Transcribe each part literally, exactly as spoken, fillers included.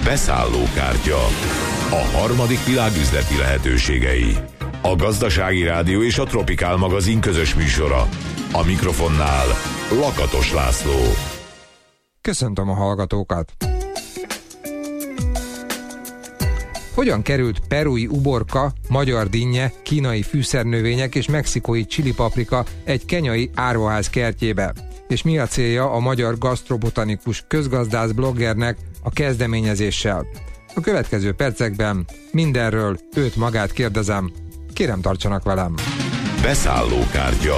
Beszállókártya. A harmadik világ üzleti lehetőségei. A Gazdasági Rádió és a Tropikál magazin közös műsora. A mikrofonnál Lakatos László. Köszöntöm a hallgatókat! Hogyan került perui uborka, magyar dinnye, kínai fűszernövények és mexikói csilipaprika egy kenyai árvaház kertjébe? És mi a célja a magyar gasztrobotanikus közgazdász bloggernek a kezdeményezéssel? A következő percekben mindenről őt magát kérdezem. Kérem, tartsanak velem! Beszállókártya.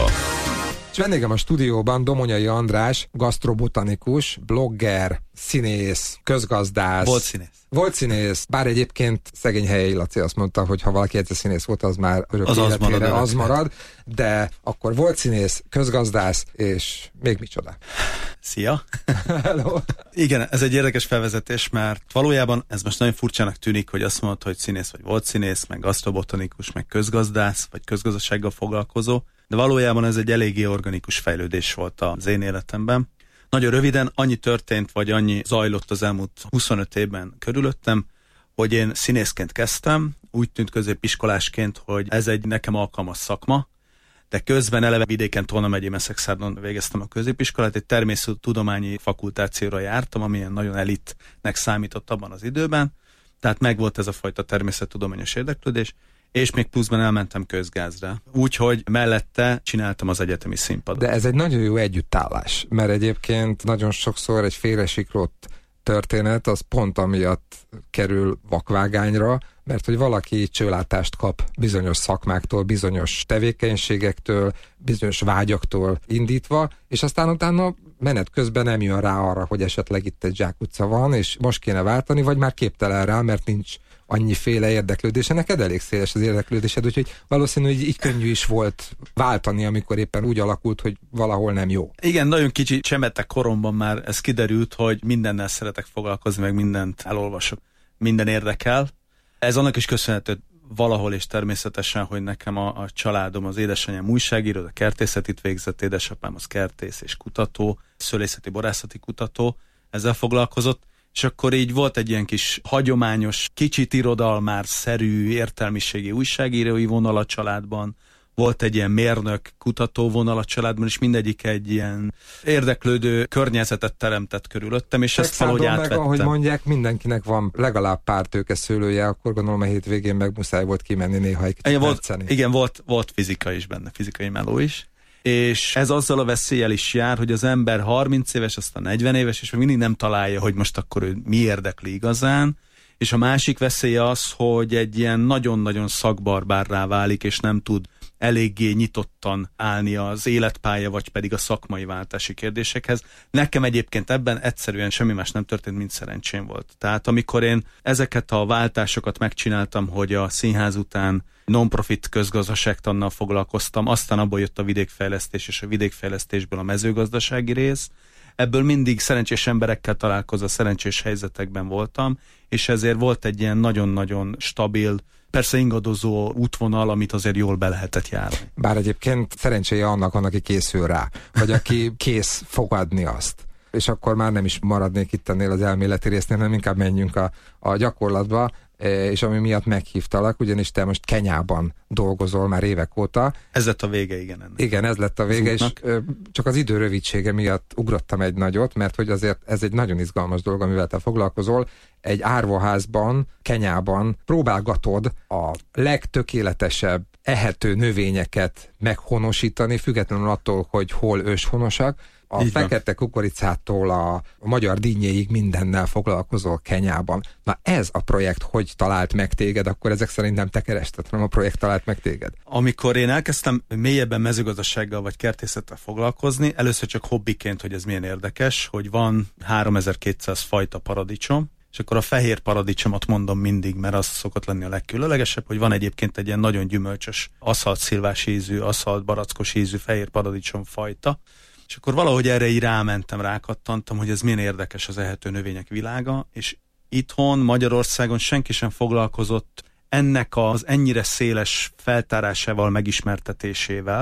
És vendégem a stúdióban Domonyai András, gasztrobotanikus, blogger, színész, közgazdász. Volt színész. Volt színész, bár egyébként szegény Helyei Laci azt mondta, hogy ha valaki egyszer színész volt, az már örök az életére az marad, az marad, de akkor volt színész, közgazdász, és még micsoda. Szia! Hello! Igen, ez egy érdekes felvezetés, mert valójában ez most nagyon furcsának tűnik, hogy azt mondod, hogy színész vagy volt színész, meg gasztrobotanikus, meg közgazdász, vagy közgazdasággal foglalkozó, de valójában ez egy eléggé organikus fejlődés volt az én életemben. Nagyon röviden annyi történt, vagy annyi zajlott az elmúlt huszonöt évben körülöttem, hogy én színészként kezdtem, úgy tűnt középiskolásként, hogy ez egy nekem alkalmas szakma, de közben eleve vidéken Tolna megyében Szexárdon végeztem a középiskolát, egy természettudományi fakultációra jártam, amilyen nagyon elitnek számított abban az időben, tehát megvolt ez a fajta természettudományos érdeklődés, és még pluszban elmentem közgázra. Úgyhogy mellette csináltam az egyetemi színpadot. De ez egy nagyon jó együttállás, mert egyébként nagyon sokszor egy félresiklott történet, az pont amiatt kerül vakvágányra, mert hogy valaki csőlátást kap bizonyos szakmáktól, bizonyos tevékenységektől, bizonyos vágyaktól indítva, és aztán utána menet közben nem jön rá arra, hogy esetleg itt egy zsákutca van, és most kéne váltani, vagy már képtelen rá, mert nincs annyiféle érdeklődése. Neked elég széles az érdeklődésed, úgyhogy valószínű, hogy így könnyű is volt váltani, amikor éppen úgy alakult, hogy valahol nem jó. Igen, nagyon kicsi csemete koromban már ez kiderült, hogy mindennel szeretek foglalkozni, meg mindent elolvasok, minden érdekel. Ez annak is köszönhető valahol és természetesen, hogy nekem a, a családom, az édesanyám újságíró, a kertészetit végzett, édesapám az kertész és kutató, szőlészeti, borászati kutató, ezzel foglalkozott, és akkor így volt egy ilyen kis hagyományos, kicsit irodalmár-szerű értelmiségi újságírói vonal a családban, volt egy ilyen mérnök, kutató vonal a családban, és mindegyik egy ilyen érdeklődő környezetet teremtett körülöttem, és ezt valahogy átvettem. Meg, ahogy mondják, mindenkinek van legalább pár tőke szőlője, akkor gondolom a hétvégén meg muszáj volt kimenni néha egy kicsit volt, Igen, volt, volt fizika is benne, fizikai meló is. És ez azzal a veszéllyel is jár, hogy az ember harminc éves, aztán negyven éves, és még mindig nem találja, hogy most akkor ő mi érdekli igazán. És a másik veszély az, hogy egy ilyen nagyon-nagyon szakbarbárrá válik, és nem tud eléggé nyitottan állni az életpálya, vagy pedig a szakmai váltási kérdésekhez. Nekem egyébként ebben egyszerűen semmi más nem történt, mint szerencsém volt. Tehát amikor én ezeket a váltásokat megcsináltam, hogy a színház után non-profit közgazdaságtannal foglalkoztam, aztán abból jött a vidékfejlesztés, és a vidékfejlesztésből a mezőgazdasági rész. Ebből mindig szerencsés emberekkel találkozva, szerencsés helyzetekben voltam, és ezért volt egy ilyen nagyon-nagyon stabil, persze ingadozó útvonal, amit azért jól be lehetett járni. Bár egyébként szerencséje annak, annak, aki készül rá, vagy aki kész fogadni azt. És akkor már nem is maradnék itt ennél az elméleti résznél, hanem inkább menjünk a, a gyakorlatba, és ami miatt meghívtalak, ugyanis te most Kenyában dolgozol már évek óta. Ez lett a vége, igen. Ennek. Igen, ez lett a vége, és ö, csak az idő rövidsége miatt ugrottam egy nagyot, mert hogy azért ez egy nagyon izgalmas dolog, amivel te foglalkozol. Egy árvaházban, Kenyában próbálgatod a legtökéletesebb ehető növényeket meghonosítani, függetlenül attól, hogy hol őshonosak. A Így fekete van. Kukoricától a, a magyar dinnyéig mindennel foglalkozol Kenyában. Na ez a projekt hogy talált meg téged, akkor ezek szerint nem te kerested, hanem a projekt talált meg téged. Amikor én elkezdtem mélyebben mezőgazdasággal vagy kertészettel foglalkozni, először csak hobbiként, hogy ez milyen érdekes, hogy van háromezer-kétszáz fajta paradicsom, és akkor a fehér paradicsomot mondom mindig, mert az szokott lenni a legkülönlegesebb, hogy van egyébként egy ilyen nagyon gyümölcsös, aszalt szilvás ízű, aszalt barackos ízű fehér paradicsom fajta, és akkor valahogy erre így rámentem, rákattantam, hogy ez milyen érdekes az ehető növények világa, és itthon, Magyarországon senki sem foglalkozott ennek az ennyire széles feltárásával, megismertetésével,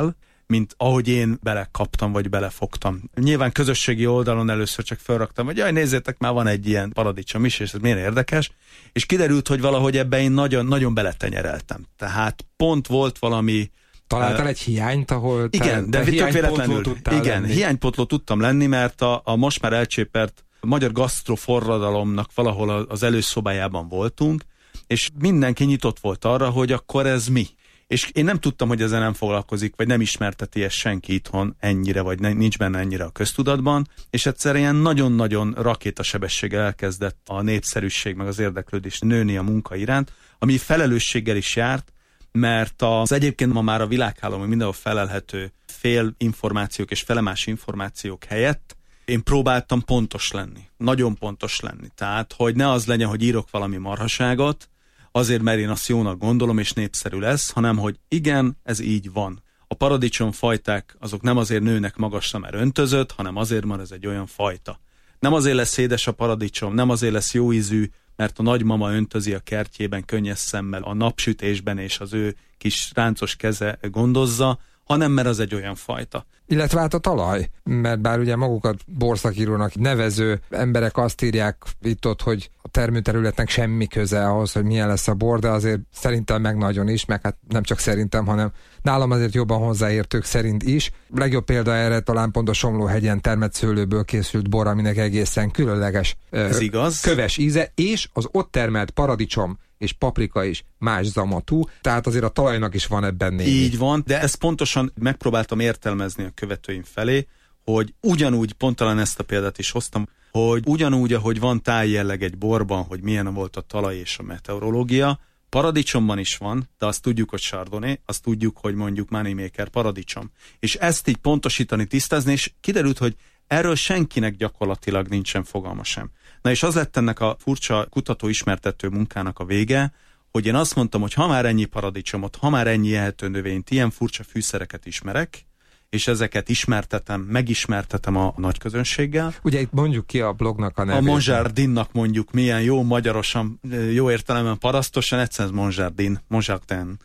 mint ahogy én belekaptam, vagy belefogtam. Nyilván közösségi oldalon először csak felraktam, hogy jaj, nézzétek, már van egy ilyen paradicsom is, és ez milyen érdekes, és kiderült, hogy valahogy ebben én nagyon, nagyon beletenyereltem. Tehát pont volt valami... Találtál uh, egy hiányt, ahol... Igen, de tök véletlenül. Igen, lenni. Hiánypotló tudtam lenni, mert a, a most már elcsépert magyar gasztroforradalomnak valahol az előszobájában voltunk, és mindenki nyitott volt arra, hogy akkor ez mi. És én nem tudtam, hogy ezzel nem foglalkozik, vagy nem ismerteti ezt senki itthon ennyire, vagy nincs benne ennyire a köztudatban, és egyszerűen nagyon-nagyon rakétasebességgel elkezdett a népszerűség, meg az érdeklődés nőni a munka iránt, ami felelősséggel is járt, mert az egyébként ma már a világhálón, hogy mindenhol felelhető fél információk és felemás információk helyett én próbáltam pontos lenni, nagyon pontos lenni. Tehát, hogy ne az legyen, hogy írok valami marhaságot, azért, mert én azt jónak gondolom, és népszerű lesz, hanem, hogy igen, ez így van. A paradicsomfajták azok nem azért nőnek magasra, mert öntözött, hanem azért, mert ez egy olyan fajta. Nem azért lesz édes a paradicsom, nem azért lesz jó ízű, mert a nagymama öntözi a kertjében könnyes szemmel a napsütésben, és az ő kis ráncos keze gondozza, hanem mert az egy olyan fajta. Illetve hát a talaj, mert bár ugye magukat borszakírónak nevező emberek azt írják itt-ott, hogy a termőterületnek semmi köze ahhoz, hogy milyen lesz a bor, de azért szerintem meg nagyon is, meg hát nem csak szerintem, hanem nálam azért jobban hozzáértők szerint is. Legjobb példa erre talán pont a Somlóhegyen termett szőlőből készült bor, aminek egészen különleges Ez ö, igaz. köves íze, és az ott termelt paradicsom és paprika is más zamatú, tehát azért a talajnak is van ebben némi. Így van, de ezt pontosan megpróbáltam értelmezni a követőim felé, hogy ugyanúgy, pont talán ezt a példát is hoztam, hogy ugyanúgy, ahogy van tájjelleg egy borban, hogy milyen volt a talaj és a meteorológia, paradicsomban is van, de azt tudjuk, hogy Chardonnay, azt tudjuk, hogy mondjuk Moneymaker paradicsom. És ezt így pontosítani, tisztázni, és kiderült, hogy erről senkinek gyakorlatilag nincsen fogalma sem. Na és az lett ennek a furcsa kutató-ismertető munkának a vége, hogy én azt mondtam, hogy ha már ennyi paradicsomot, ha már ennyi ehető növényt, ilyen furcsa fűszereket ismerek, és ezeket ismertetem, megismertetem a nagy közönséggel. Ugye itt mondjuk ki a blognak a nevét. A Monjardinnak mondjuk milyen jó magyarosan, jó értelemben parasztosan, egyszerűen Monjardin, Monjardin.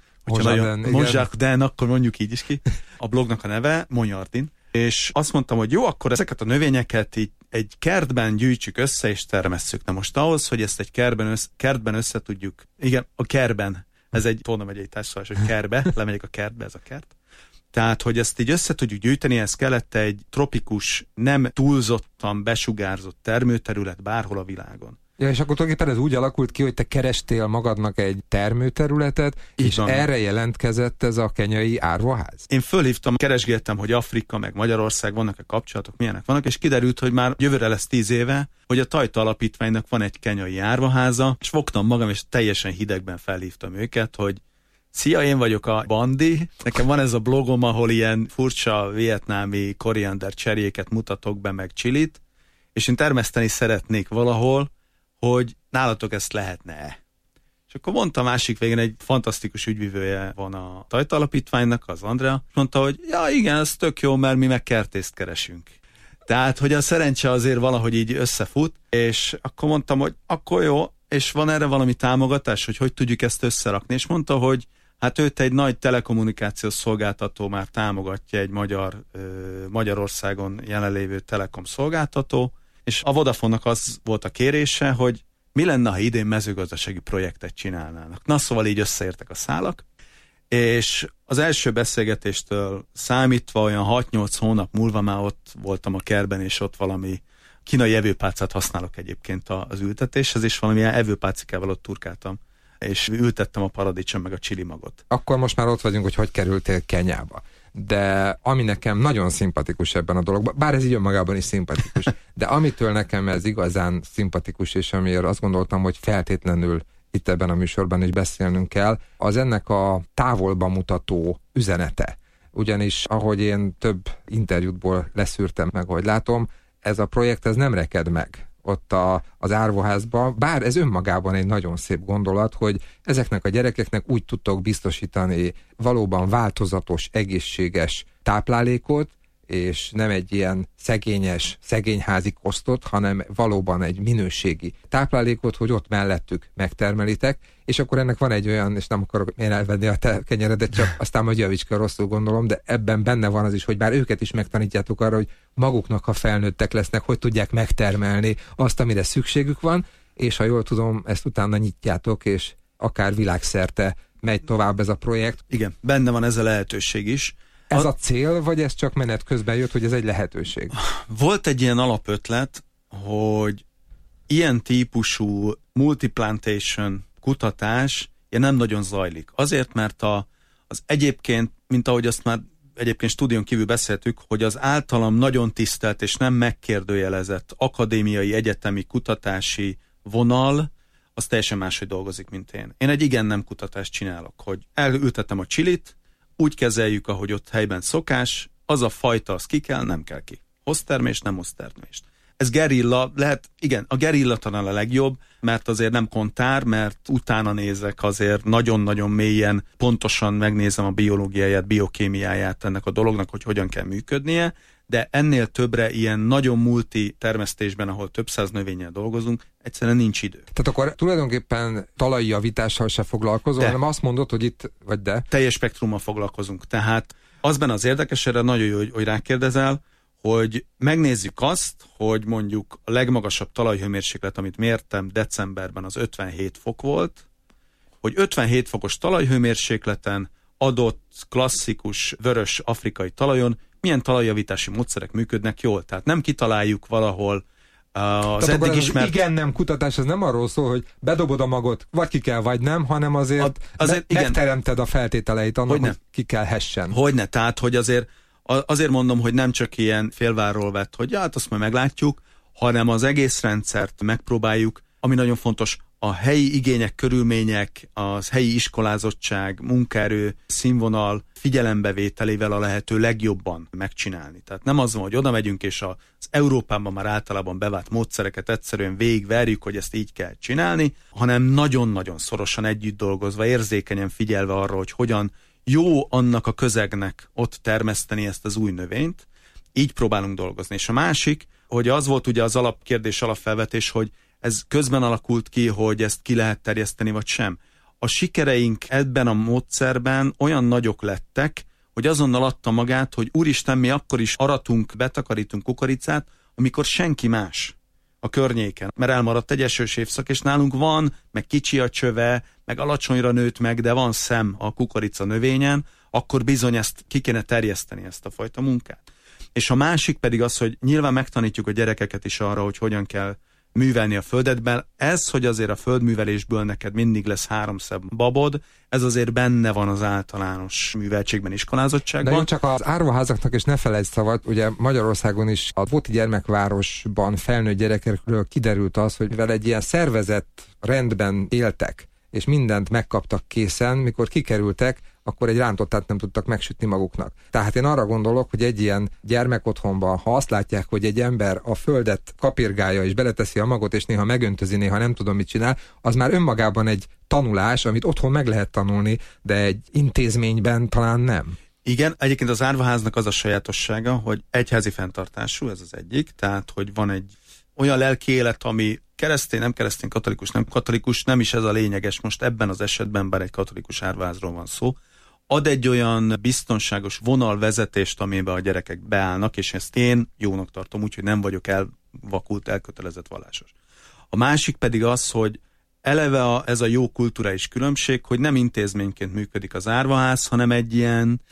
Monjardin, akkor mondjuk így is ki. A blognak a neve Monjardin. És azt mondtam, hogy jó, akkor ezeket a növényeket így egy kertben gyűjtsük össze és termesszük. Na most ahhoz, hogy ezt egy kertben össze, kertben össze tudjuk, igen, a kertben, ez egy Tolna megyei társulás, hogy kertbe, lemegyek a kertbe, ez a kert. Tehát, hogy ezt így össze tudjuk gyűjteni, ez kellett egy tropikus, nem túlzottan besugárzott termőterület bárhol a világon. Ja, és akkor tulajdonképpen ez úgy alakult ki, hogy te kerestél magadnak egy termőterületet, így és van. Erre jelentkezett ez a kenyai árvaház? Én fölhívtam, keresgéltem, hogy Afrika meg Magyarország vannak-e kapcsolatok, milyenek vannak, és kiderült, hogy már jövőre lesz tíz éve, hogy a Tajta Alapítványnak van egy kenyai árvaháza, és fogtam magam, és teljesen hidegben felhívtam őket, hogy szia, én vagyok a Bandi, nekem van ez a blogom, ahol ilyen furcsa vietnámi koriander cserjéket mutatok be, meg csilit, és én termeszteni szeretnék valahol, hogy nálatok ezt lehetne-e. És akkor mondta másik végén, egy fantasztikus ügyvivője van a Tajta Alapítványnak, az Andrea, mondta, hogy ja igen, ez tök jó, mert mi meg kertészt keresünk. Tehát, hogy a szerencse azért valahogy így összefut, és akkor mondtam, hogy akkor jó, és van erre valami támogatás, hogy hogy tudjuk ezt összerakni, és mondta, hogy hát őt egy nagy telekommunikációs szolgáltató már támogatja, egy magyar, ö, Magyarországon jelenlévő telekom szolgáltató, és a Vodafone-nak az volt a kérése, hogy mi lenne, ha idén mezőgazdasági projektet csinálnának. Na szóval így összeértek a szálak, és az első beszélgetéstől számítva olyan hat-nyolc hónap múlva már ott voltam a kertben, és ott valami kínai evőpálcát használok egyébként az ültetéshez, és valamilyen evőpálcikával ott turkáltam, és ültettem a paradicsom meg a chili magot. Akkor most már ott vagyunk, hogy hogy kerültél Kenyába. De ami nekem nagyon szimpatikus ebben a dologban, bár ez így önmagában is szimpatikus, de amitől nekem ez igazán szimpatikus, és amiért azt gondoltam, hogy feltétlenül itt ebben a műsorban is beszélnünk kell, az ennek a távolba mutató üzenete. Ugyanis, ahogy én több interjútból leszűrtem meg, hogy látom, ez a projekt ez nem reked meg ott a, az árvaházban, bár ez önmagában egy nagyon szép gondolat, hogy ezeknek a gyerekeknek úgy tudtok biztosítani valóban változatos, egészséges táplálékot, és nem egy ilyen szegényes, szegényházi kosztot, hanem valóban egy minőségi táplálékot, hogy ott mellettük megtermelitek, és akkor ennek van egy olyan, és nem akarok én elvenni a te kenyeredet, csak aztán majd javíts ki, rosszul gondolom, de ebben benne van az is, hogy bár őket is megtanítjátok arra, hogy maguknak, ha felnőttek lesznek, hogy tudják megtermelni azt, amire szükségük van, és ha jól tudom, ezt utána nyitjátok, és akár világszerte megy tovább ez a projekt. Igen, benne van ez a lehetőség is. Ez a cél, vagy ez csak menet közben jött, hogy ez egy lehetőség? Volt egy ilyen alapötlet, hogy ilyen típusú multiplantation kutatás ilyen nem nagyon zajlik. Azért, mert a, az egyébként, mint ahogy azt már egyébként stúdión kívül beszéltük, hogy az általam nagyon tisztelt és nem megkérdőjelezett akadémiai, egyetemi kutatási vonal, az teljesen máshogy dolgozik, mint én. Én egy igen-nem kutatást csinálok, hogy elültetem a csilit, úgy kezeljük, ahogy ott helyben szokás, az a fajta, az ki kell, nem kell ki. Hoz termést, nem hoz termést. Ez gerilla, lehet, igen, a gerilla talán a legjobb, mert azért nem kontár, mert utána nézek azért nagyon-nagyon mélyen, pontosan megnézem a biológiáját, biokémiáját ennek a dolognak, hogy hogyan kell működnie, de ennél többre ilyen nagyon multi termesztésben, ahol több száz növényel dolgozunk, egyszerűen nincs idő. Tehát akkor tulajdonképpen talajjavítással se foglalkozol, hanem azt mondod, hogy itt, vagy de? Teljes spektrummal foglalkozunk. Tehát az benne az érdekes, erre nagyon jó, hogy, hogy rákérdezel, hogy megnézzük azt, hogy mondjuk a legmagasabb talajhőmérséklet, amit mértem decemberben, az ötvenhét fok volt, hogy ötvenhét fokos talajhőmérsékleten adott klasszikus vörös afrikai talajon milyen talajjavítási módszerek működnek jól. Tehát nem kitaláljuk valahol uh, az eddig ismert... Igen, nem kutatás, ez nem arról szól, hogy bedobod a magot, vagy ki kell, vagy nem, hanem azért, a, azért me- megteremted a feltételeit annak, hogy, hogy ki kell hessen. Hogyne, tehát hogy azért, azért mondom, hogy nem csak ilyen félvárról vett, hogy hát azt majd meglátjuk, hanem az egész rendszert megpróbáljuk, ami nagyon fontos, a helyi igények, körülmények, az helyi iskolázottság, munkaerő, színvonal figyelembevételével a lehető legjobban megcsinálni. Tehát nem az van, hogy oda megyünk, és az Európában már általában bevált módszereket egyszerűen végigverjük, hogy ezt így kell csinálni, hanem nagyon-nagyon szorosan együtt dolgozva, érzékenyen figyelve arra, hogy hogyan jó annak a közegnek ott termeszteni ezt az új növényt. Így próbálunk dolgozni. És a másik, hogy az volt ugye az alapkérdés, alapfelvetés, hogy ez közben alakult ki, hogy ezt ki lehet terjeszteni, vagy sem. A sikereink ebben a módszerben olyan nagyok lettek, hogy azonnal adta magát, hogy úristen, mi akkor is aratunk, betakarítunk kukoricát, amikor senki más a környéken. Mert elmaradt egy esős évszak, és nálunk van, meg kicsi a csöve, meg alacsonyra nőtt meg, de van szem a kukorica növényen, akkor bizony ezt ki kéne terjeszteni, ezt a fajta munkát. És a másik pedig az, hogy nyilván megtanítjuk a gyerekeket is arra, hogy hogyan kell művelni a földetben. Ez, hogy azért a földművelésből neked mindig lesz három szem babod, ez azért benne van az általános műveltségben, iskolázottságban. De jó, csak az árvaházaknak, és ne felejtsd szabad, ugye Magyarországon is a Vóti gyermekvárosban felnőtt gyerekekről kiderült az, hogy mivel egy ilyen szervezett rendben éltek, és mindent megkaptak készen, mikor kikerültek, akkor egy rántottát nem tudtak megsütni maguknak. Tehát én arra gondolok, hogy egy ilyen gyermekotthonban, ha azt látják, hogy egy ember a földet kapirgálja és beleteszi a magot, és néha megöntözi, néha nem tudom, mit csinál, az már önmagában egy tanulás, amit otthon meg lehet tanulni, de egy intézményben talán nem. Igen, egyébként az árvaháznak az a sajátossága, hogy egyházi fenntartású, ez az egyik, tehát hogy van egy olyan lelki élet, ami keresztény, nem keresztény, katolikus, nem katolikus, nem is ez a lényeges most ebben az esetben, bár egy katolikus árvaházról van szó, ad egy olyan biztonságos vonalvezetést, amiben a gyerekek beállnak, és ezt én jónak tartom, úgyhogy nem vagyok elvakult, elkötelezett vallásos. A másik pedig az, hogy eleve a, ez a jó kulturális különbség, hogy nem intézményként működik az árvaház, hanem egy ilyen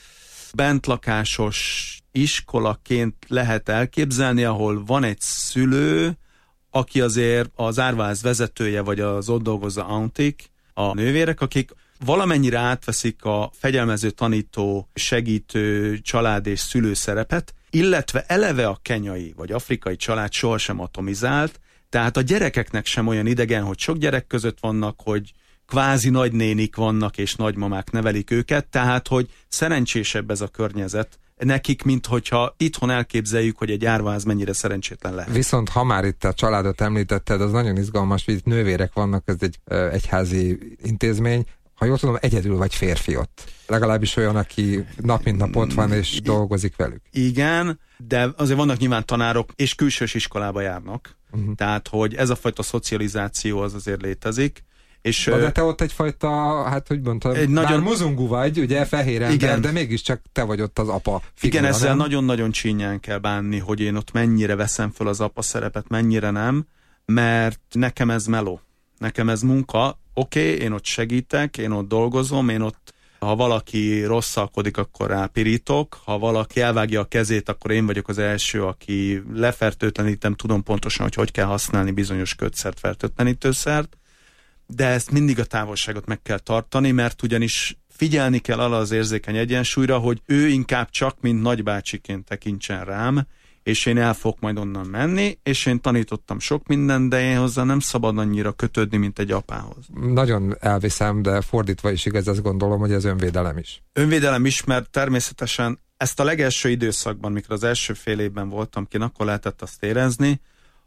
bentlakásos iskolaként lehet elképzelni, ahol van egy szülő, aki azért az árvaház vezetője, vagy az ott dolgozó auntik, a nővérek, akik valamennyire átveszik a fegyelmező, tanító, segítő, család és szülő szerepet, illetve eleve a kenyai vagy afrikai család sohasem atomizált, tehát a gyerekeknek sem olyan idegen, hogy sok gyerek között vannak, hogy kvázi nagynénik vannak és nagymamák nevelik őket, tehát hogy szerencsésebb ez a környezet nekik, mint hogyha itthon elképzeljük, hogy egy árvaház mennyire szerencsétlen lehet. Viszont ha már itt a családot említetted, az nagyon izgalmas, hogy itt nővérek vannak, ez egy egyházi intézmény. ha jól tudom, egyedül vagy férfi ott. Legalábbis olyan, aki nap mint nap ott van és dolgozik velük. Igen, de azért vannak nyilván tanárok, és külsős iskolába járnak. Uh-huh. Tehát, hogy ez a fajta szocializáció az azért létezik. És, Na, de te ott egyfajta, hát hogy mondtam, egy nagyon... bár muzungu vagy, ugye fehér ember, igen. De mégiscsak te vagy ott az apa figura. Igen, ezzel nem? nagyon-nagyon csínyán kell bánni, hogy én ott mennyire veszem föl az apa szerepet, mennyire nem, mert nekem ez meló. Nekem ez munka. Oké, okay, én ott segítek, én ott dolgozom, én ott, ha valaki rosszalkodik, akkor rápirítok, ha valaki elvágja a kezét, akkor én vagyok az első, aki lefertőtlenítem, tudom pontosan, hogy hogy kell használni bizonyos kötszert, fertőtlenítőszert, de ezt mindig a távolságot meg kell tartani, mert ugyanis figyelni kell arra az érzékeny egyensúlyra, hogy ő inkább csak, mint nagybácsiként tekintsen rám, és én el fogok majd onnan menni, és én tanítottam sok mindent, de én hozzá nem szabad annyira kötődni, mint egy apához. Nagyon elviszem, de fordítva is igaz, azt gondolom, hogy ez önvédelem is. Önvédelem is, mert természetesen ezt a legelső időszakban, mikor az első fél évben voltam kint, akkor lehetett azt érezni,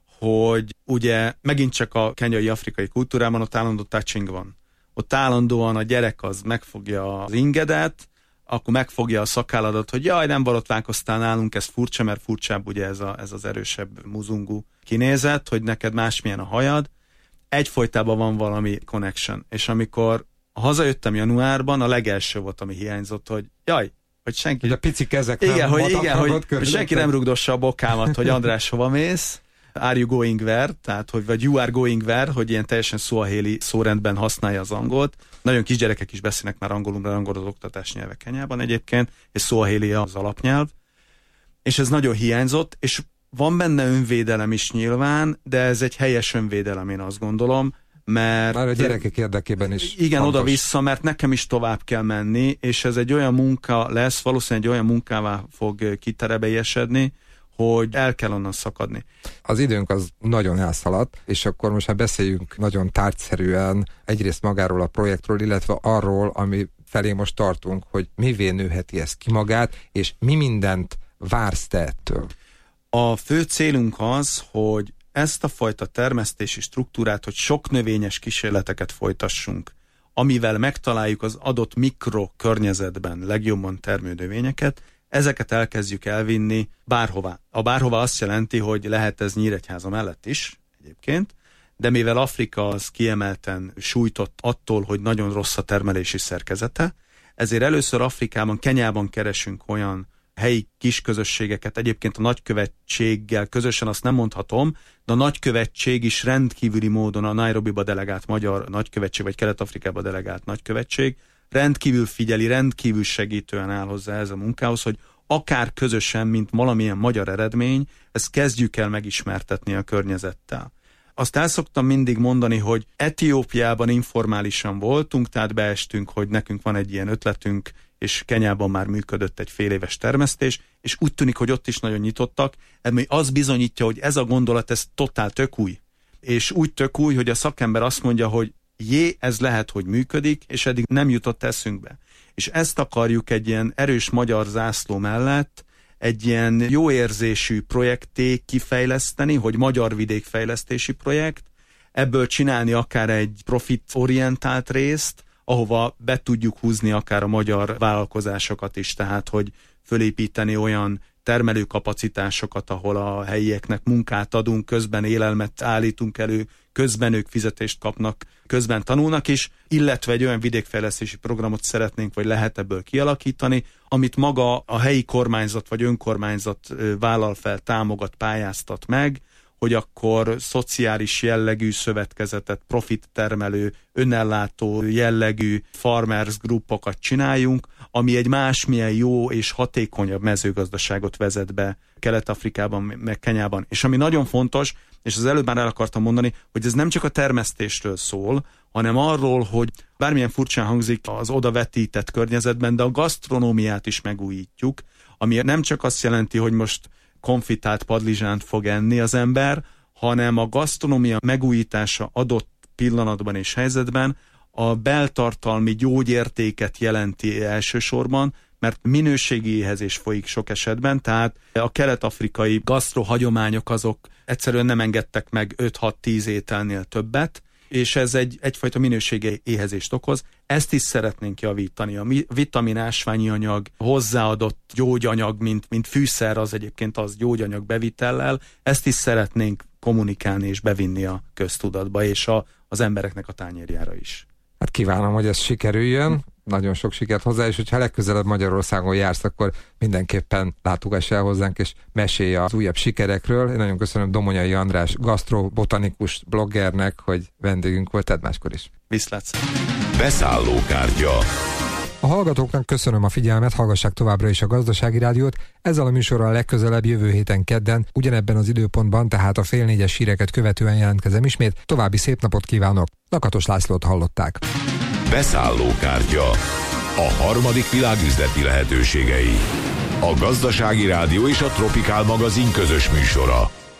hogy ugye megint csak a kenyai afrikai kultúrában ott állandó touching van. Ott állandóan a gyerek az megfogja az ingedet, akkor megfogja a szakálladat, hogy jaj, nem borotválkoztál nálunk, ez furcsa, mert furcsább ugye ez, a, ez az erősebb muzungu kinézet, hogy neked másmilyen a hajad. Egyfolytában van valami connection. És amikor hazajöttem januárban, a legelső volt, ami hiányzott, hogy jaj, hogy senki... Hogy a pici kezek igen, nem hogy, igen, hogy, hogy senki nem rugdossa a bokámat, hogy András, hova mész? Are you going where? Tehát, hogy vagy you are going where, hogy ilyen teljesen szuahéli szórendben használja az angolt. Nagyon kisgyerekek is beszélnek már angolul, mert angol az oktatás nyelve Kenyában egyébként, és szuahéli az alapnyelv. És ez nagyon hiányzott, és van benne önvédelem is nyilván, de ez egy helyes önvédelem, én azt gondolom, mert... Már a gyerekek érdekében is. Igen, oda-vissza, mert nekem is tovább kell menni, és ez egy olyan munka lesz, valószínűleg egy olyan munkává fog kiterebelyesedni, hogy el kell onnan szakadni. Az időnk az nagyon elszaladt, és akkor most már beszéljünk nagyon tárgyszerűen egyrészt magáról a projektről, illetve arról, ami felé most tartunk, hogy mivé nőheti ez ki magát, és mi mindent vársz te ettől? A fő célunk az, hogy ezt a fajta termesztési struktúrát, hogy sok növényes kísérleteket folytassunk, amivel megtaláljuk az adott mikrokörnyezetben legjobban termő növényeket, ezeket elkezdjük elvinni bárhová. A bárhová azt jelenti, hogy lehet ez Nyíregyháza mellett is egyébként, de mivel Afrika az kiemelten sújtott attól, hogy nagyon rossz a termelési szerkezete, ezért először Afrikában, Kenyában keresünk olyan helyi kisközösségeket, egyébként a nagykövetséggel közösen azt nem mondhatom, de a nagykövetség is rendkívüli módon a Nairobiba delegált magyar nagykövetség, vagy Kelet-Afrikába delegált nagykövetség, rendkívül figyeli, rendkívül segítően áll hozzá ez a munkához, hogy akár közösen, mint valamilyen magyar eredmény, ezt kezdjük el megismertetni a környezettel. Azt el szoktam mindig mondani, hogy Etiópiában informálisan voltunk, tehát beestünk, hogy nekünk van egy ilyen ötletünk, és Kenyában már működött egy fél éves termesztés, és úgy tűnik, hogy ott is nagyon nyitottak, ami az bizonyítja, hogy ez a gondolat, ez totál tök új. És úgy tök új, hogy a szakember azt mondja, hogy jé, ez lehet, hogy működik, és eddig nem jutott eszünkbe. És ezt akarjuk egy ilyen erős magyar zászló mellett egy ilyen jó érzésű projekté kifejleszteni, hogy magyar vidékfejlesztési projekt, ebből csinálni akár egy profit-orientált részt, ahova be tudjuk húzni akár a magyar vállalkozásokat is, tehát hogy fölépíteni olyan termelőkapacitásokat, ahol a helyieknek munkát adunk, közben élelmet állítunk elő, közben ők fizetést kapnak, közben tanulnak is, illetve egy olyan vidékfejlesztési programot szeretnénk, vagy lehet ebből kialakítani, amit maga a helyi kormányzat vagy önkormányzat vállal fel, támogat, pályáztat meg, hogy akkor szociális jellegű szövetkezetet, profit termelő, önellátó jellegű farmers grupokat csináljunk, ami egy másmilyen jó és hatékonyabb mezőgazdaságot vezet be Kelet-Afrikában, meg Kenyában. És ami nagyon fontos, és az előbb már el akartam mondani, hogy ez nem csak a termesztésről szól, hanem arról, hogy bármilyen furcsán hangzik az odavetített környezetben, de a gasztronómiát is megújítjuk, ami nem csak azt jelenti, hogy most konfitált padlizsánt fog enni az ember, hanem a gasztronómia megújítása adott pillanatban és helyzetben a beltartalmi gyógyértéket jelenti elsősorban, mert minőségi éhezés folyik sok esetben, tehát a kelet-afrikai gasztrohagyományok azok egyszerűen nem engedtek meg öt-hat-tíz ételnél többet, és ez egy, egyfajta minőségi éhezést okoz. Ezt is szeretnénk javítani. A vitamin, ásványi anyag, hozzáadott gyógyanyag, mint, mint fűszer, az egyébként az gyógyanyag bevitellel, ezt is szeretnénk kommunikálni és bevinni a köztudatba, és a, az embereknek a tányérjára is. Hát kívánom, hogy ez sikerüljön. Nagyon sok sikert hozzá, és hogyha legközelebb Magyarországon jársz, akkor mindenképpen látogass el hozzánk, és mesélj az újabb sikerekről. Én nagyon köszönöm Domonyai András gasztrobotanikus bloggernek, hogy vendégünk volt, tedd máskor is. Viszlátsz! Beszállókártya. A hallgatóknak köszönöm a figyelmet, hallgassák továbbra is a Gazdasági Rádiót. Ezzel a műsorral legközelebb jövő héten kedden, ugyanebben az időpontban, tehát a fél négyes híreket követően jelentkezem ismét. További szép napot kívánok! Lakatos Lászlót hallották. Beszállókártya. A harmadik világ üzleti lehetőségei. A Gazdasági Rádió és a Tropikál magazin közös műsora.